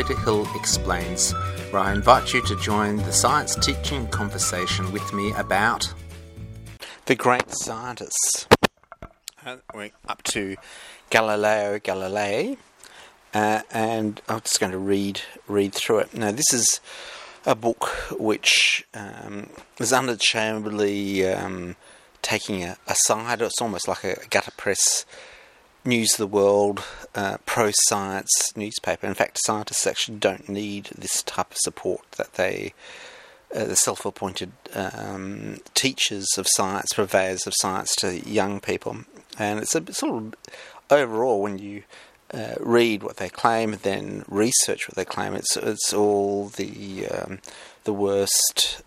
Peter Hill Explains, where I invite you to join the science teaching conversation with me about the great scientists. We're up to Galileo Galilei, and I'm just going to read through it. Now, this is a book which is unashamedly taking a side. It's almost like a gutter press News of the World, pro-science newspaper. In fact, scientists actually don't need this type of support that the self-appointed teachers of science, purveyors of science to young people. And it's a sort of, overall, when you read what they claim and then research what they claim, it's all the worst.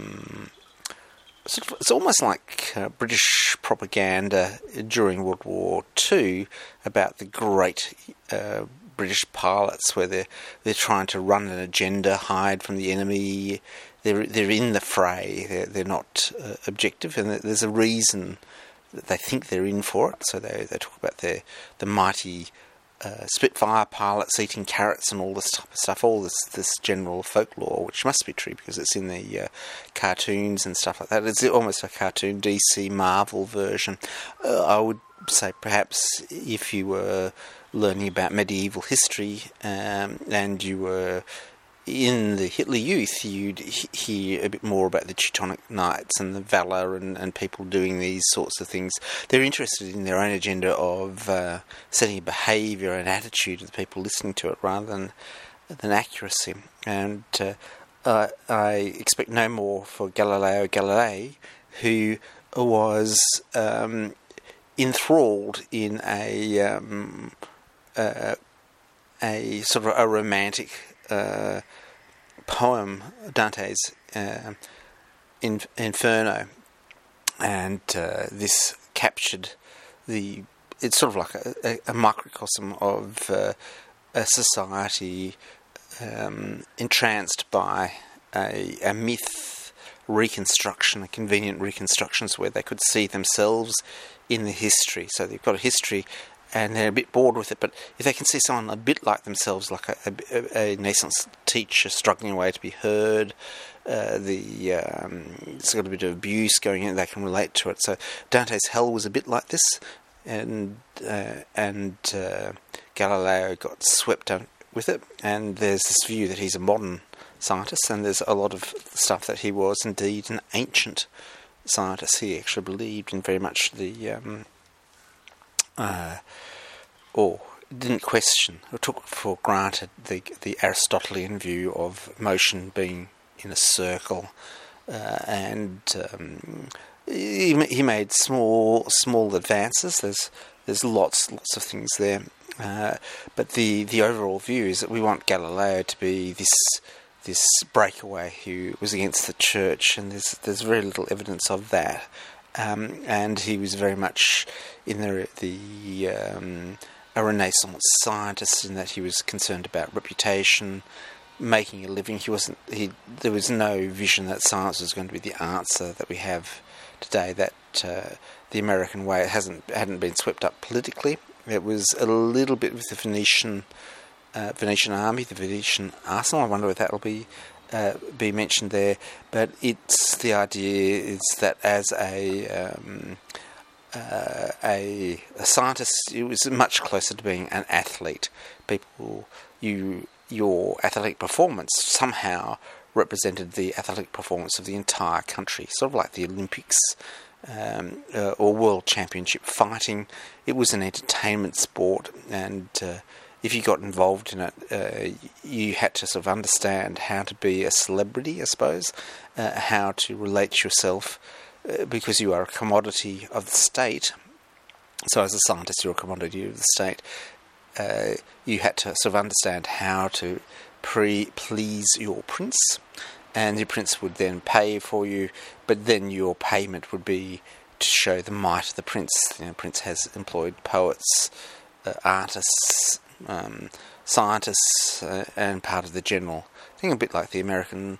It's almost like British propaganda during World War II about the great British pilots, where they're trying to run an agenda, hide from the enemy. They're in the fray. They're not objective, and there's a reason that they think they're in for it. So they talk about the mighty Spitfire pilots eating carrots and all this type of stuff, all this general folklore, which must be true because it's in the cartoons and stuff like that. It's almost a cartoon DC Marvel version. I would say perhaps if you were learning about medieval history and you were in the Hitler Youth, you'd hear a bit more about the Teutonic Knights and the valour and people doing these sorts of things. They're interested in their own agenda of setting behaviour and attitude of the people listening to it rather than accuracy. And I expect no more for Galileo Galilei, who was enthralled in a sort of a romantic poem, Dante's Inferno, and this captured it's sort of like a microcosm of a society entranced by a myth reconstruction, a convenient reconstructions where they could see themselves in the history. So they've got a history and they're a bit bored with it, but if they can see someone a bit like themselves, like a nascent teacher struggling away to be heard, it's got a bit of abuse going in, they can relate to it. So Dante's Hell was a bit like this, and Galileo got swept up with it, and there's this view that he's a modern scientist, and there's a lot of stuff that he was indeed an ancient scientist. He actually believed in very much or didn't question or took for granted the Aristotelian view of motion being in a circle, and he made small advances. There's lots of things there, but the overall view is that we want Galileo to be this breakaway who was against the church, and there's very little evidence of that. And he was very much in a Renaissance scientist, in that he was concerned about reputation, making a living. There was no vision that science was going to be the answer that we have today. That the American way hadn't been swept up politically. It was a little bit with the Venetian army, the Venetian arsenal. I wonder if that will be mentioned there, but it's the idea is that as a scientist, it was much closer to being an athlete. Your athletic performance somehow represented the athletic performance of the entire country, sort of like the Olympics or World Championship fighting. It was an entertainment sport, and if you got involved in it, you had to sort of understand how to be a celebrity, I suppose, how to relate to yourself, because you are a commodity of the state. So as a scientist, you're a commodity of the state. You had to sort of understand how to please your prince, and your prince would then pay for you, but then your payment would be to show the might of the prince. The prince has employed poets, artists, scientists, and part of the general thing, a bit like the American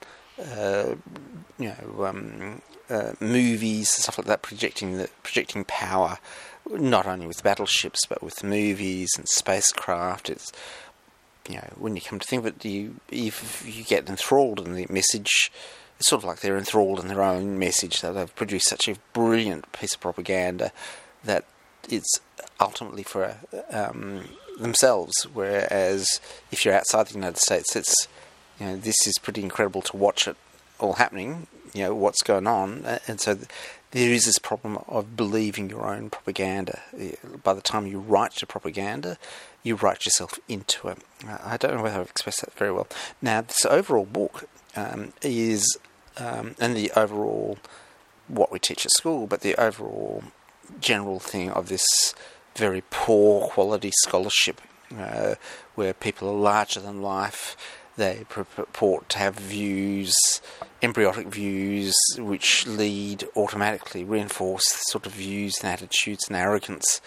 movies, stuff like that, projecting power, not only with battleships but with movies and spacecraft. when you come to think of it, if you get enthralled in the message, it's sort of like they're enthralled in their own message. That they've produced such a brilliant piece of propaganda that it's ultimately for themselves. Whereas if you're outside the United States, it's this is pretty incredible to watch it all happening. What's going on, and so there is this problem of believing your own propaganda. By the time you write your propaganda, you write yourself into it. I don't know whether I've expressed that very well. Now, this overall book is, and the overall, what we teach at school, but the overall general thing of this very poor quality scholarship, where people are larger than life. They purport to have views, embryotic views, which reinforce sort of views and attitudes and arrogance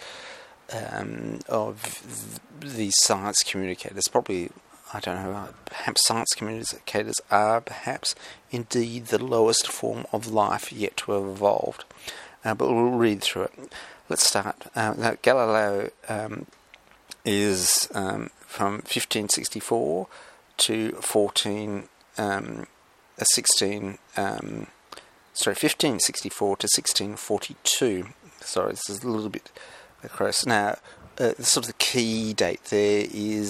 of these science communicators. Probably, I don't know, perhaps science communicators are perhaps indeed the lowest form of life yet to have evolved. But we'll read through it. Let's start. Now, Galileo is from 1564 to 1564 to 1642. Sorry, this is a little bit close. Now, sort of the key date there is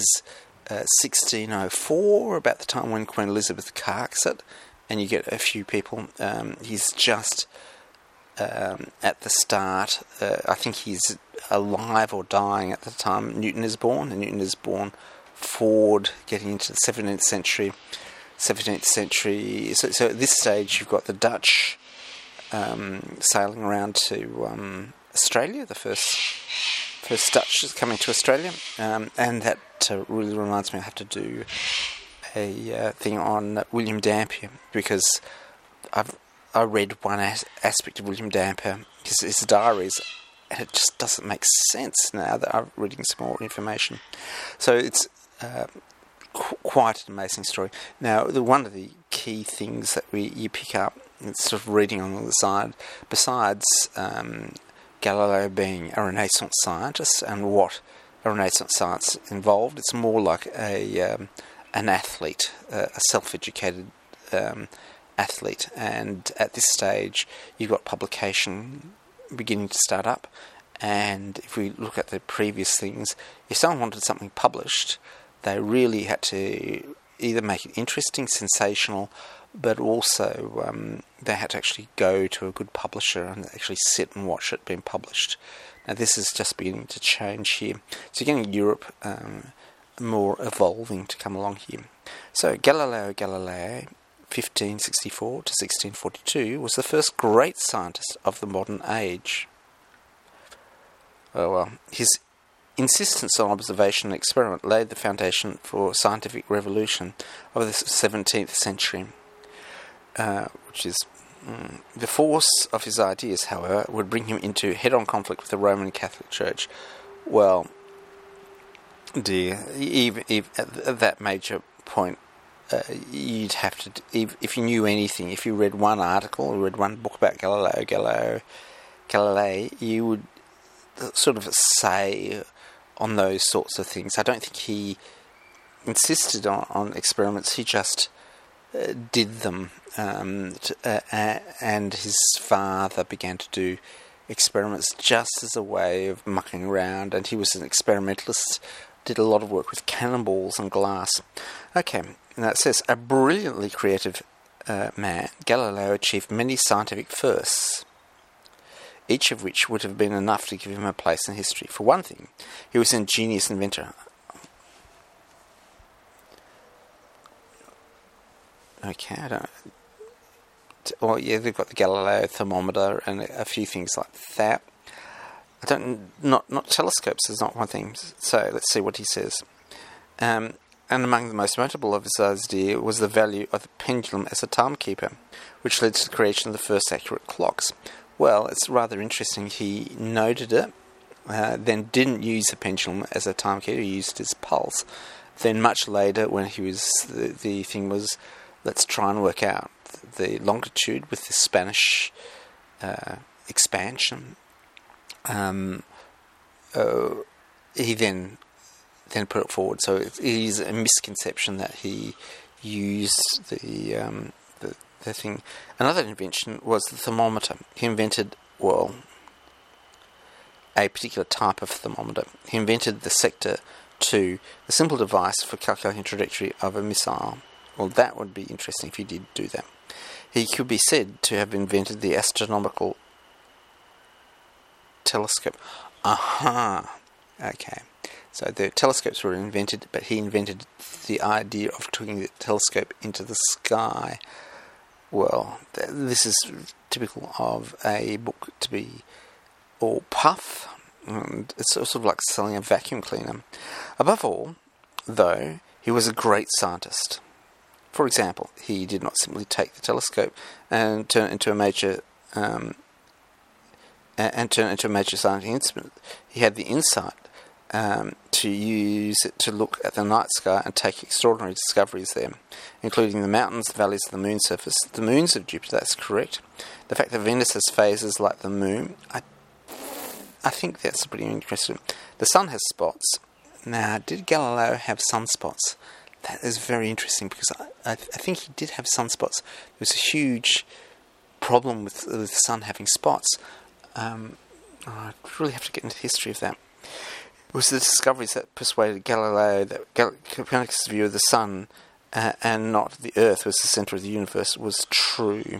1604, about the time when Queen Elizabeth carks it, and you get a few people. He's just at the start. I think he's alive or dying at the time Newton is born, and Newton is born forward, getting into the 17th century. So at this stage, you've got the Dutch sailing around to Australia, the first Dutch is coming to Australia, and that really reminds me I have to do a thing on William Dampier, because I read one aspect of William Dampier, his diaries, and it just doesn't make sense now that I'm reading some more information. So it's quite an amazing story. Now, one of the key things that you pick up, it's sort of reading on the side, besides Galileo being a Renaissance scientist and what a Renaissance science involved, it's more like an athlete, a self-educated athlete. And at this stage, you've got publication beginning to start up. And if we look at the previous things, if someone wanted something published, they really had to either make it interesting, sensational, but also they had to actually go to a good publisher and actually sit and watch it being published. Now, this is just beginning to change here. So you're getting Europe more evolving to come along here. So Galileo Galilei, 1564 to 1642, was the first great scientist of the modern age. His insistence on observation and experiment laid the foundation for scientific revolution of the 17th century, which is the force of his ideas, however, would bring him into head-on conflict with the Roman Catholic Church. Well, dear, even at that major point, you'd have to, if you knew anything, if you read one article or read one book about Galilei, you would sort of say on those sorts of things. I don't think he insisted on experiments, he just did them, and his father began to do experiments just as a way of mucking around, and he was an experimentalist, did a lot of work with cannonballs and glass. Okay, now it says, a brilliantly creative man, Galileo achieved many scientific firsts, each of which would have been enough to give him a place in history. For one thing, he was an ingenious inventor. Okay, I don't... Well, yeah, they've got the Galileo thermometer and a few things like that. Not telescopes is not one thing. So let's see what he says. And among the most notable of his ideas was the value of the pendulum as a timekeeper, which led to the creation of the first accurate clocks. Well, it's rather interesting. He noted it, then didn't use the pendulum as a timekeeper. He used his pulse. Then much later, when he was the thing was, let's try and work out the longitude with the Spanish expansion. He then then put it forward. So it is a misconception that he used the thing. Another invention was the thermometer. He invented, well, a particular type of thermometer. He invented the Sector 2, a simple device for calculating the trajectory of a missile. Well, that would be interesting if he did do that. He could be said to have invented the astronomical telescope. Aha! Okay. So the telescopes were invented, but he invented the idea of taking the telescope into the sky. Well, this is typical of a book to be all puff, and it's sort of like selling a vacuum cleaner. Above all, though, he was a great scientist. For example, he did not simply take the telescope and turn it into a major scientific instrument. He had the insight to use it to look at the night sky and take extraordinary discoveries there, including the mountains, the valleys of the moon's surface, the moons of Jupiter. That's correct. The fact that Venus has phases like the moon. I think that's pretty interesting. The sun has spots. Now, did Galileo have sunspots? That is very interesting, because I think he did have sunspots. There was a huge problem with the sun having spots. I really have to get into the history of that. It was the discoveries that persuaded Galileo that Copernicus' view of the sun and not the Earth was the centre of the universe was true.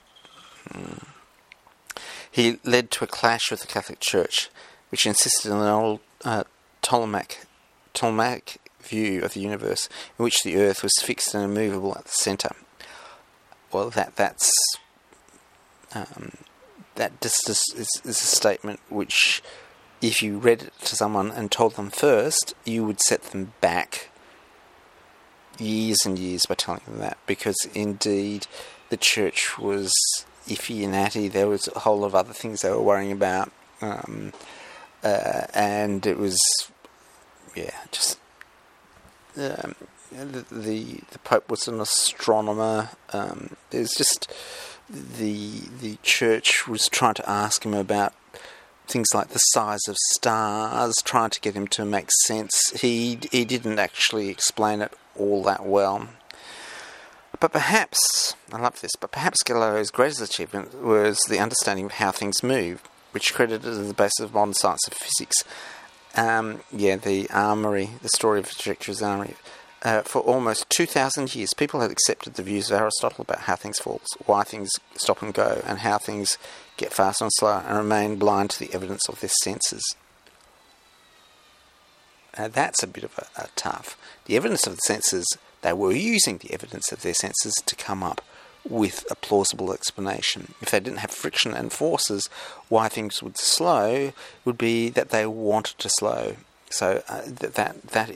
He led to a clash with the Catholic Church, which insisted on an old Ptolemaic view of the universe, in which the Earth was fixed and immovable at the centre. Well, that just is a statement which, if you read it to someone and told them first, you would set them back years and years by telling them that, because indeed the church was iffy and atty. There was a whole lot of other things they were worrying about, and it was, just the Pope was an astronomer. There's just the church was trying to ask him about things like the size of stars, trying to get him to make sense. He didn't actually explain it all that well. But perhaps Galileo's greatest achievement was the understanding of how things move, which credited as the basis of modern science of physics. The armoury, the story of the trajectory's armoury. For almost 2,000 years, people had accepted the views of Aristotle about how things fall, why things stop and go, and how things get faster and slower, and remain blind to the evidence of their senses. That's a bit of a tough. The evidence of the senses, they were using the evidence of their senses to come up with a plausible explanation. If they didn't have friction and forces, why things would slow would be that they wanted to slow. So that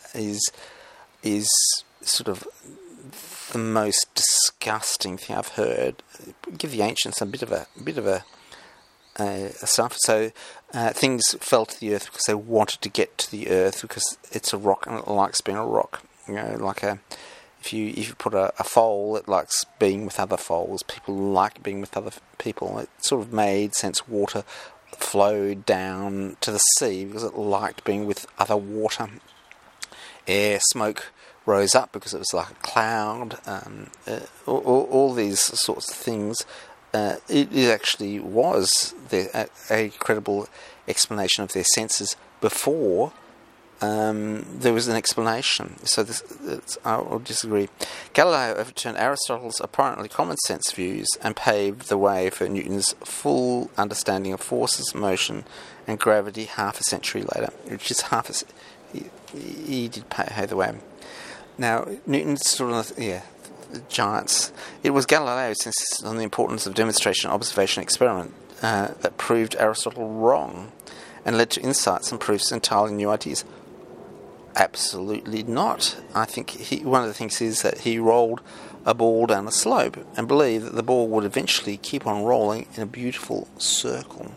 is sort of the most disgusting thing I've heard. Give the ancients a bit of a stuff. So things fell to the earth because they wanted to get to the earth, because it's a rock and it likes being a rock. Like if you put a foal, it likes being with other foals. People like being with other people. It sort of made sense. Water flowed down to the sea because it liked being with other water. Air, smoke rose up because it was like a cloud. All these sorts of things. It actually was a credible explanation of their senses before there was an explanation. So I will disagree. Galileo overturned Aristotle's apparently common sense views and paved the way for Newton's full understanding of forces, motion, and gravity half a century later, which is he did pave the way. Now, Newton's sort of, the giants. It was Galileo who insisted on the importance of demonstration, observation, experiment that proved Aristotle wrong and led to insights and proofs and entirely new ideas. Absolutely not. I think one of the things is that he rolled a ball down a slope and believed that the ball would eventually keep on rolling in a beautiful circle.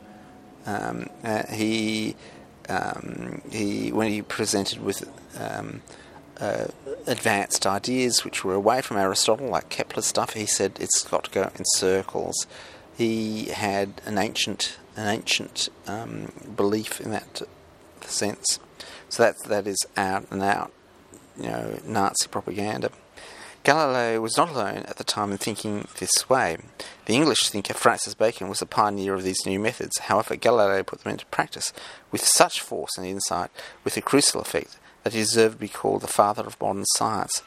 He when he presented with advanced ideas which were away from Aristotle, like Kepler stuff, he said it's got to go in circles. He had an ancient belief in that sense. So that is out and out, Nazi propaganda. Galileo was not alone at the time in thinking this way. The English thinker Francis Bacon was a pioneer of these new methods. However, Galileo put them into practice with such force and insight, with the crucial effect, that he deserved to be called the father of modern science.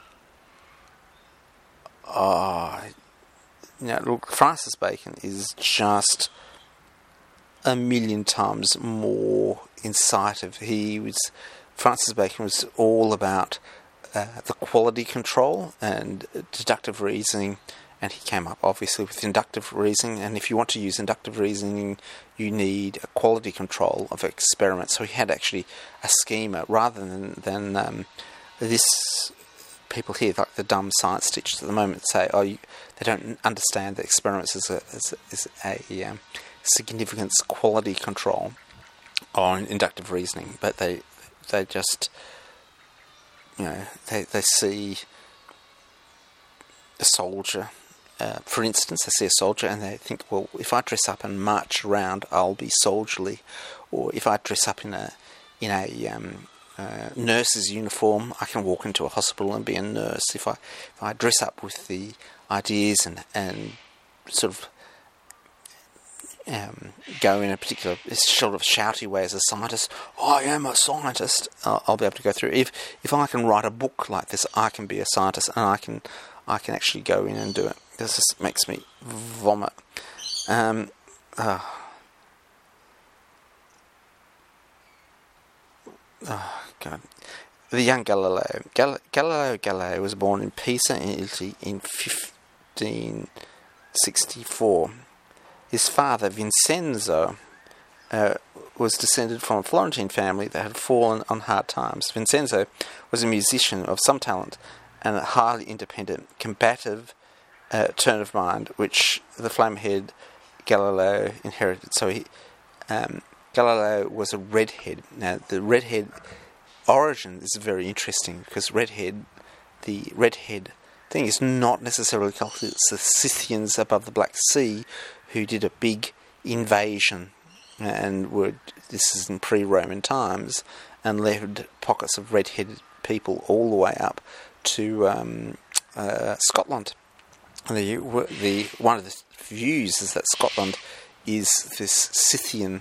Look, Francis Bacon is just a million times more incisive. Francis Bacon was all about the quality control and deductive reasoning, and he came up obviously with inductive reasoning. And if you want to use inductive reasoning, you need a quality control of experiments. So he had actually a schema rather than this. People here, like the dumb science teachers at the moment, say, they don't understand that experiments is a significance quality control on inductive reasoning, but they just, they see a soldier, for instance, they see a soldier and they think, well, if I dress up and march around, I'll be soldierly, or if I dress up in a nurse's uniform, I can walk into a hospital and be a nurse. If I dress up with the ideas and sort of go in a particular sort of shouty way as a scientist, I am a scientist, I'll be able to go through. If I can write a book like this, I can be a scientist, and I can actually go in and do it. This just makes me vomit. God. The young Galileo. Galileo Galilei was born in Pisa, in Italy, in 1564. His father, Vincenzo, was descended from a Florentine family that had fallen on hard times. Vincenzo was a musician of some talent and a highly independent, combative turn of mind, which the flame-haired Galileo inherited. So Galileo was a redhead. Now, the redhead origin is very interesting, because the redhead thing is not necessarily cultural. It's the Scythians above the Black Sea who did a big invasion, and this is in pre-Roman times, and left pockets of red-headed people all the way up to Scotland. And one of the views is that Scotland is this Scythian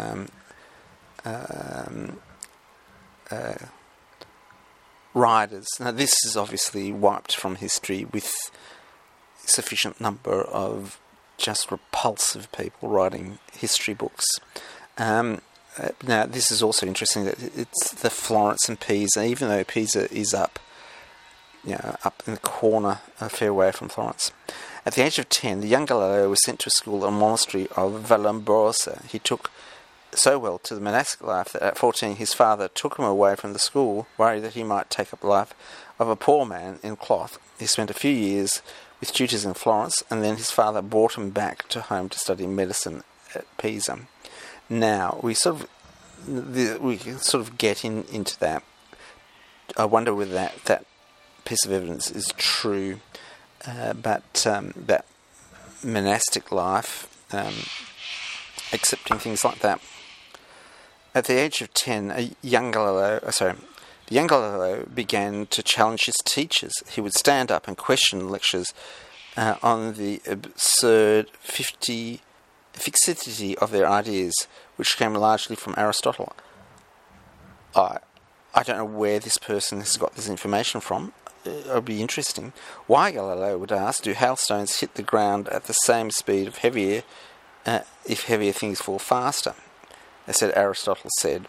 riders. Now, this is obviously wiped from history with sufficient number of just repulsive people writing history books. Now, this is also interesting that it's the Florence and Pisa, even though Pisa is up in the corner, a fair way from Florence. At the age of 10, the young Galileo was sent to a school at a monastery of Vallombrosa. He took so well to the monastic life that at 14 his father took him away from the school, worried that he might take up the life of a poor man in cloth. He spent a few years with tutors in Florence, and then his father brought him back to home to study medicine at Pisa. Now, we can sort of get into that. I wonder whether that piece of evidence is true, but that monastic life, accepting things like that. At the age of 10, the young Galileo began to challenge his teachers. He would stand up and question lectures on the absurd fixity of their ideas, which came largely from Aristotle. I don't know where this person has got this information from. It would be interesting. Why, Galileo would ask, do hailstones hit the ground at the same speed of if heavier things fall faster? They said Aristotle said.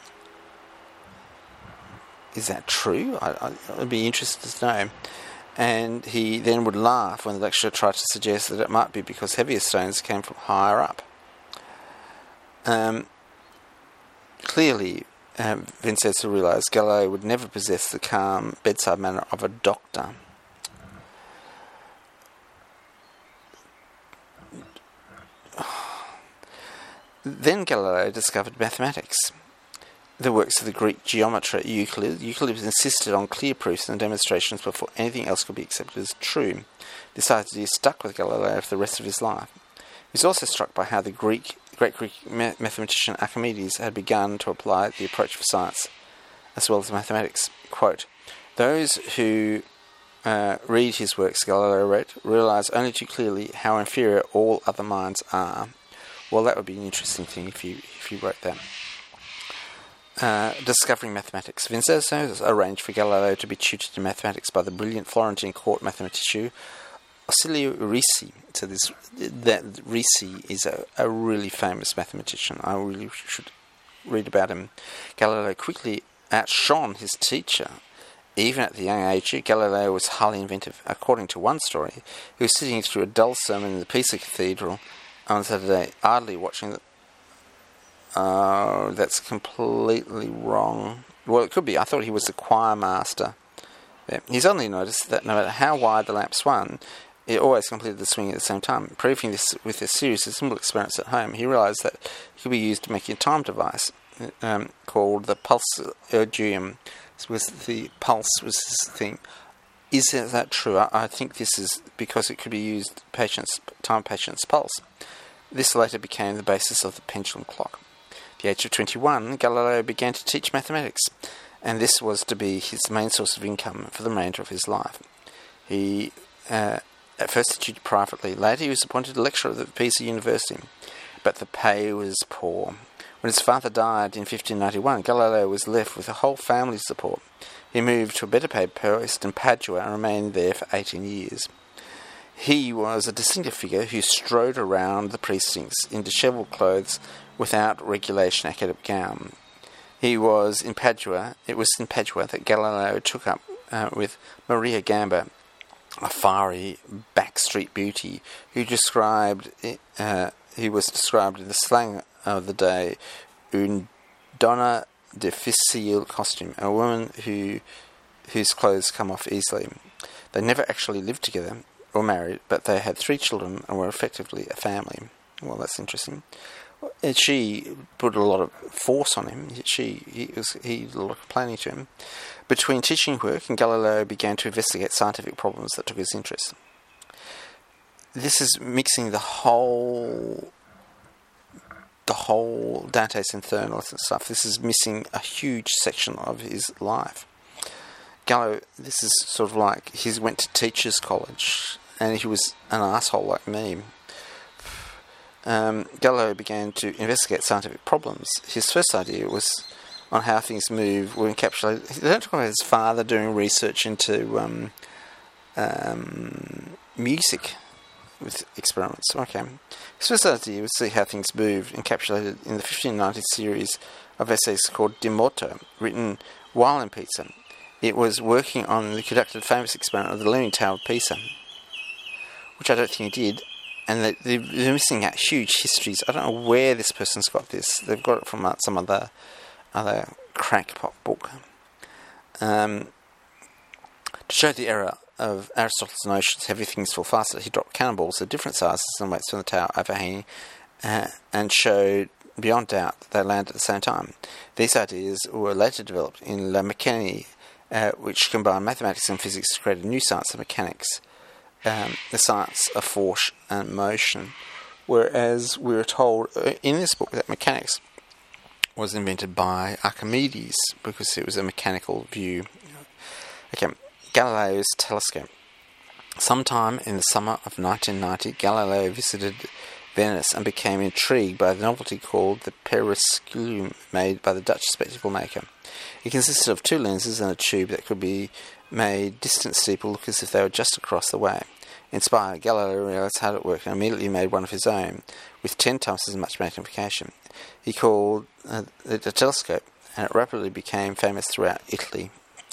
Is that true? I'd be interested to know. And he then would laugh when the lecturer tried to suggest that it might be because heavier stones came from higher up. Clearly, Vincenzo realised Galileo would never possess the calm bedside manner of a doctor. Then Galileo discovered mathematics, the works of the Greek geometer Euclid. Euclid insisted on clear proofs and demonstrations before anything else could be accepted as true. This idea stuck with Galileo for the rest of his life. He was also struck by how the Greek great Greek mathematician Archimedes had begun to apply the approach for science as well as mathematics. Quote, "Those who read his works," Galileo wrote, "realize only too clearly how inferior all other minds are." Well, that would be an interesting thing if you wrote that. Discovering mathematics. Vincenzo arranged for Galileo to be tutored in mathematics by the brilliant Florentine court mathematician Ostilio Ricci. So that Ricci is a really famous mathematician. I really should read about him. Galileo quickly outshone his teacher. Even at the young age, Galileo was highly inventive. According to one story, he was sitting through a dull sermon in the Pisa Cathedral on Saturday, idly watching the... that's completely wrong. Well, it could be. I thought he was the choir master. Yeah. He's only noticed that no matter how wide the lamp swung, it always completed the swing at the same time. Proving this with a series of simple experiments at home, he realised that it could be used to make a time device called the pulse ergium. The pulse was his thing. Is that true? I think this is because it could be used time patient's pulse. This later became the basis of the pendulum clock. At the age of 21, Galileo began to teach mathematics, and this was to be his main source of income for the remainder of his life. He at first tutored privately. Later he was appointed a lecturer at the Pisa University, but the pay was poor. When his father died in 1591, Galileo was left with a whole family's support. He moved to a better paid post in Padua and remained there for 18 years. He was a distinctive figure who strode around the precincts in dishevelled clothes without regulation academic gown. It was in Padua that Galileo took up with Maria Gamba, a fiery backstreet beauty who was described in the slang of the day, une donna difficile costume, a woman whose clothes come off easily. They never actually lived together or married, but they had 3 children and were effectively a family. Well, that's interesting. And she put a lot of force on him. He did a lot of planning to him. Between teaching work, and Galileo began to investigate scientific problems that took his interest. This is mixing the whole Dante's Inferno and stuff. This is missing a huge section of his life. Galileo, this is sort of like he went to teachers' college, and he was an asshole like me. Galileo began to investigate scientific problems. His first idea was on how things move were encapsulated. They don't talk about his father doing research into music with experiments. Okay. His first idea was to see how things moved, encapsulated in the 1590 series of essays called De Moto, written while in Pisa. It was working on the conducted famous experiment of the Leaning Tower of Pisa, which I don't think he did. And they're missing out huge histories. I don't know where this person's got this. They've got it from some other crackpot book. To show the error of Aristotle's notions, heavy things fall faster, he dropped cannonballs of different sizes and weights from the tower overhanging, and showed beyond doubt that they landed at the same time. These ideas were later developed in La Mécanique, which combined mathematics and physics to create a new science of mechanics. The science of force and motion, whereas we were told in this book that mechanics was invented by Archimedes because it was a mechanical view. Okay, Galileo's telescope. Sometime in the summer of 1990, Galileo visited Venice and became intrigued by the novelty called the periscope made by the Dutch spectacle maker. It consisted of 2 lenses and a tube that could be made distant steeple look as if they were just across the way. Inspired, Galileo realized how it worked and immediately made one of his own, with 10 times as much magnification. He called it a telescope, and it rapidly became famous throughout Italy.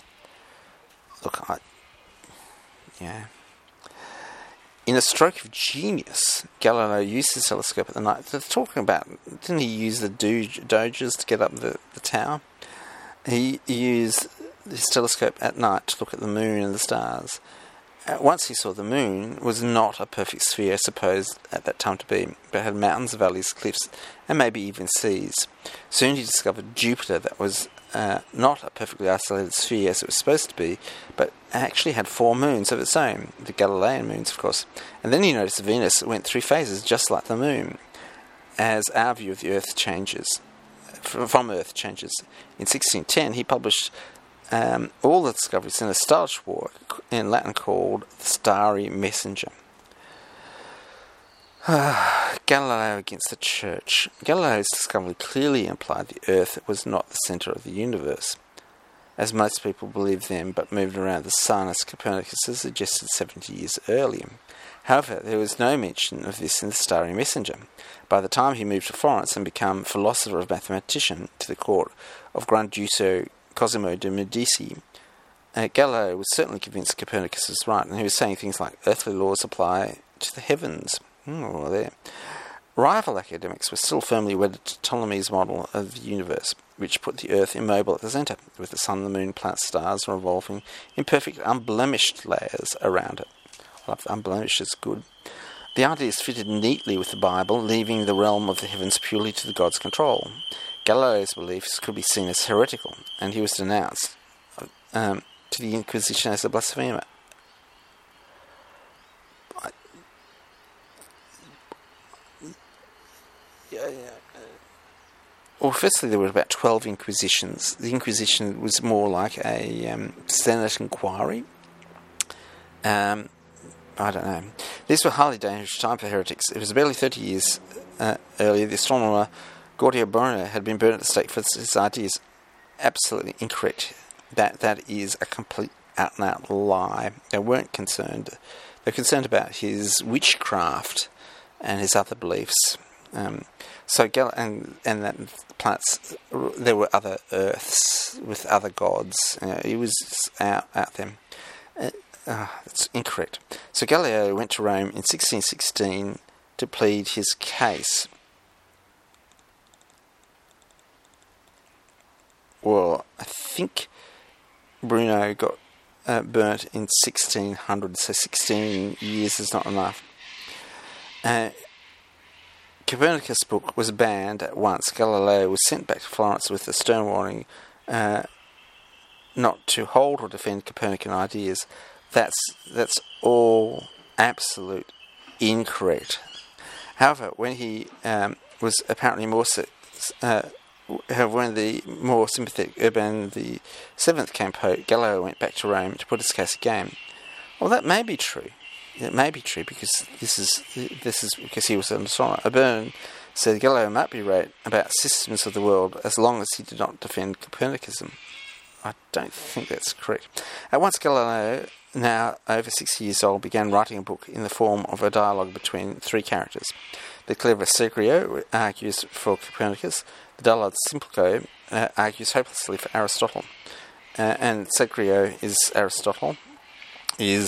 In a stroke of genius, Galileo used his telescope at the night. They're talking about, didn't he use the doges to get up the tower? He used his telescope at night to look at the moon and the stars. Once he saw the moon was not a perfect sphere, supposed at that time to be, but had mountains, valleys, cliffs, and maybe even seas. Soon he discovered Jupiter, that was not a perfectly isolated sphere as it was supposed to be, but actually had 4 moons of its own, the Galilean moons, of course. And then he noticed Venus went through phases just like the moon. as our view of the Earth changes, from Earth changes. In 1610, he published all the discoveries in a stylish work in Latin called The Starry Messenger. Galileo against the Church. Galileo's discovery clearly implied the Earth was not the centre of the universe, as most people believed then, but moved around the sun as Copernicus had suggested 70 years earlier. However, there was no mention of this in the Starry Messenger. By the time he moved to Florence and became philosopher of mathematician to the court of Granduso Cosimo de' Medici, Galileo was certainly convinced Copernicus was right, and he was saying things like earthly laws apply to the heavens. There. Rival academics were still firmly wedded to Ptolemy's model of the universe, which put the Earth immobile at the centre, with the sun, the moon, planets, stars revolving in perfect unblemished layers around it. I love unblemished, is good. The ideas fitted neatly with the Bible, leaving the realm of the heavens purely to the God's control. Galileo's beliefs could be seen as heretical, and he was denounced to the Inquisition as a blasphemer. Well, firstly, there were about 12 Inquisitions. The Inquisition was more like a Senate inquiry. I don't know. These were highly dangerous time for heretics. It was barely 30 years earlier. The astronomer Giordano Bruno had been burned at the stake for his ideas. Absolutely incorrect. That is a complete out-and-out lie. They weren't concerned. They were concerned about his witchcraft and his other beliefs. And that planets, there were other Earths with other gods. He was out there. That's incorrect. So Galileo went to Rome in 1616 to plead his case. Well, I think Bruno got burnt in 1600, so 16 years is not enough. Copernicus' book was banned at once. Galileo was sent back to Florence with a stern warning not to hold or defend Copernican ideas. That's all absolute incorrect. However, when he was apparently when the more sympathetic Urban VII became Pope, Galileo went back to Rome to put his case again. Well, that may be true. It may be true because this is because he was an astronomer. Urban said Galileo might be right about systems of the world as long as he did not defend Copernicism. I don't think that's correct. At once, Galileo, now over 60 years old, began writing a book in the form of a dialogue between three characters. The clever Secrio argues for Copernicus. The dullard Simplico argues hopelessly for Aristotle. And Secrio is Aristotle, is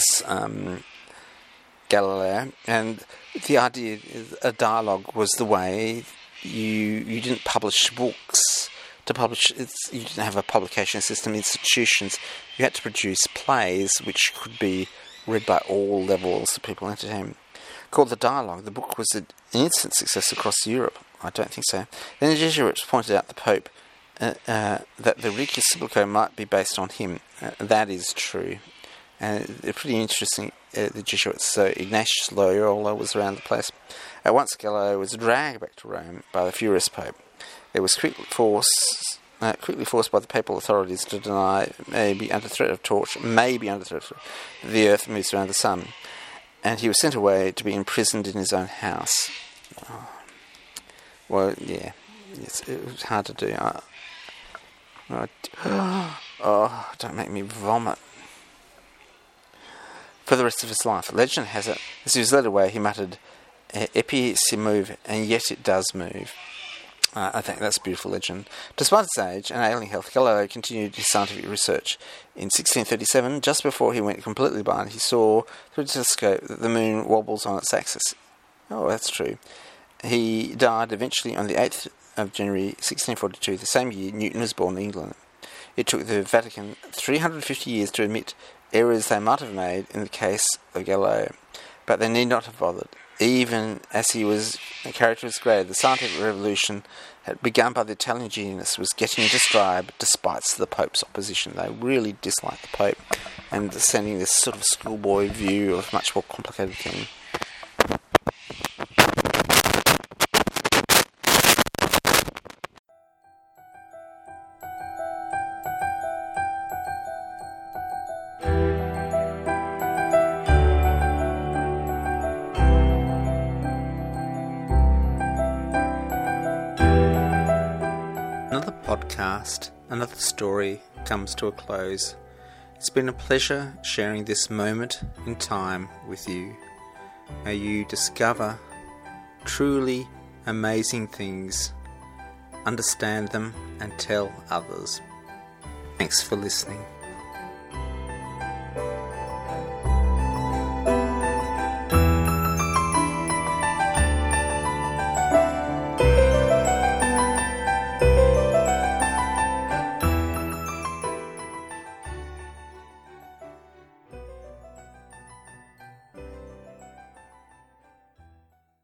Galileo. And the idea is a dialogue was the way you didn't publish books. You didn't have a publication system, institutions. You had to produce plays which could be read by all levels of people entertainment. Called The Dialogue, the book was an instant success across Europe. I don't think so. Then the Jesuits pointed out the Pope that the Ricci Simplico might be based on him. That is true. They're pretty interesting, the Jesuits. So Ignatius Loyola was around the place. At once, Galileo was dragged back to Rome by the furious Pope. It was quickly forced by the papal authorities to deny, maybe under threat of torture, the Earth moves around the sun. And he was sent away to be imprisoned in his own house. Oh. Well, yeah, it was hard to do. Don't make me vomit. For the rest of his life, legend has it, as he was led away, he muttered, "Epi si move," and yet it does move. I think that's a beautiful legend. Despite his age and ailing health, Galileo continued his scientific research. In 1637, just before he went completely blind, he saw through a telescope that the moon wobbles on its axis. Oh, that's true. He died eventually on the 8th of January 1642, the same year Newton was born in England. It took the Vatican 350 years to admit errors they might have made in the case of Galileo, but they need not have bothered. Even as his character was great, the scientific revolution had begun by the Italian genius was getting into stride despite the Pope's opposition. They really disliked the Pope and sending this sort of schoolboy view of a much more complicated thing. podcast, another story comes to a close. It's been a pleasure sharing this moment in time with you. May you discover truly amazing things, understand them, and tell others. Thanks for listening.